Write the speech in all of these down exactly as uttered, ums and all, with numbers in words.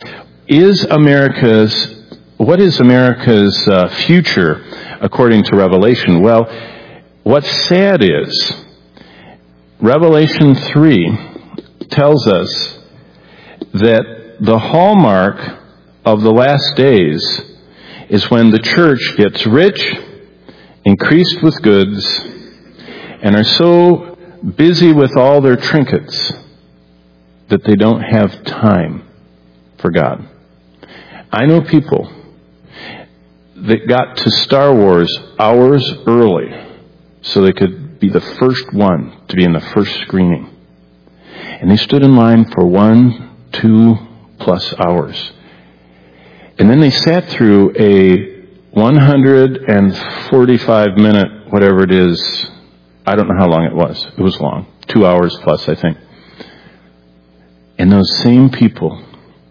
Is America's, what is America's uh, future according to Revelation? Well, what's sad is, Revelation three tells us that the hallmark of the last days is when the church gets rich, increased with goods, and are so busy with all their trinkets that they don't have time for God. I know people that got to Star Wars hours early so they could be the first one to be in the first screening. And they stood in line for one, two plus hours. And then they sat through a one hundred forty-five minute, whatever it is, I don't know how long it was. It was long. Two hours plus, I think. And those same people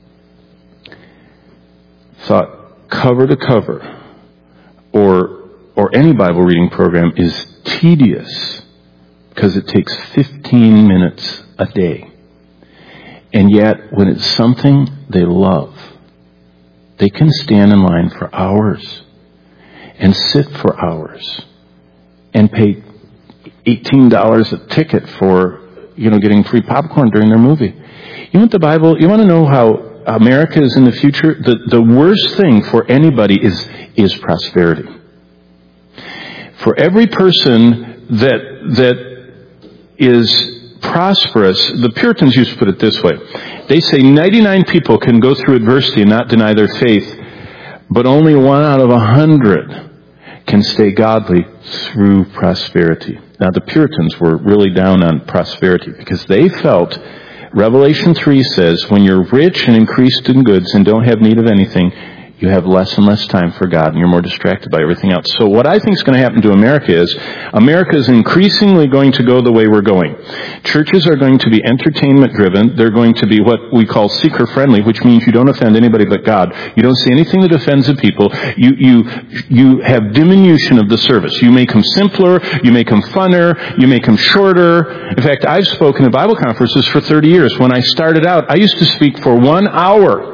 thought cover to cover or or any Bible reading program is tedious because it takes fifteen minutes a day. And yet, when it's something they love, they can stand in line for hours and sit for hours and pay eighteen dollars a ticket for, you know, getting free popcorn during their movie. You know what the Bible, you want to know how America is in the future? The, the worst thing for anybody is, is prosperity. For every person that, that is prosperous, the Puritans used to put it this way. They say ninety-nine people can go through adversity and not deny their faith, but only one out of a hundred can stay godly through prosperity. Now, the Puritans were really down on prosperity because they felt, Revelation three says, when you're rich and increased in goods and don't have need of anything, you have less and less time for God and you're more distracted by everything else. So what I think is going to happen to America is, America is increasingly going to go the way we're going. Churches are going to be entertainment driven. They're going to be what we call seeker friendly, which means you don't offend anybody but God. You don't say anything that offends the people. You, you, you have diminution of the service. You make them simpler. You make them funner. You make them shorter. In fact, I've spoken at Bible conferences for thirty years. When I started out, I used to speak for one hour.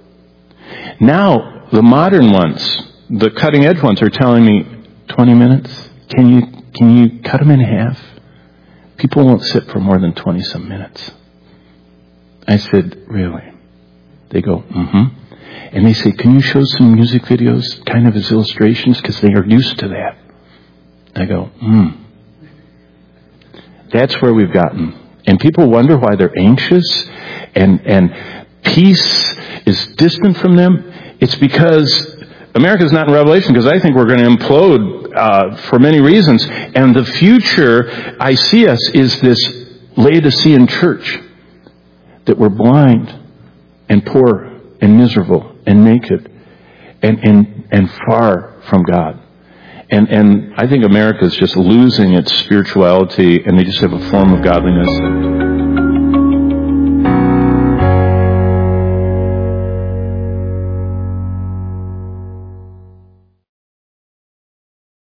Now, the modern ones, the cutting edge ones, are telling me, twenty minutes? Can you can you cut them in half? People won't sit for more than twenty-some minutes. I said, really? They go, mm-hmm. And they say, can you show some music videos, kind of as illustrations? Because they are used to that. I go, hmm. That's where we've gotten. And people wonder why they're anxious and, and peace is distant from them. It's because America's not in Revelation, because I think we're going to implode uh, for many reasons. And the future, I see us, is this Laodicean church, that we're blind and poor and miserable and naked and and, and far from God. And and I think America is just losing its spirituality, and they just have a form of godliness that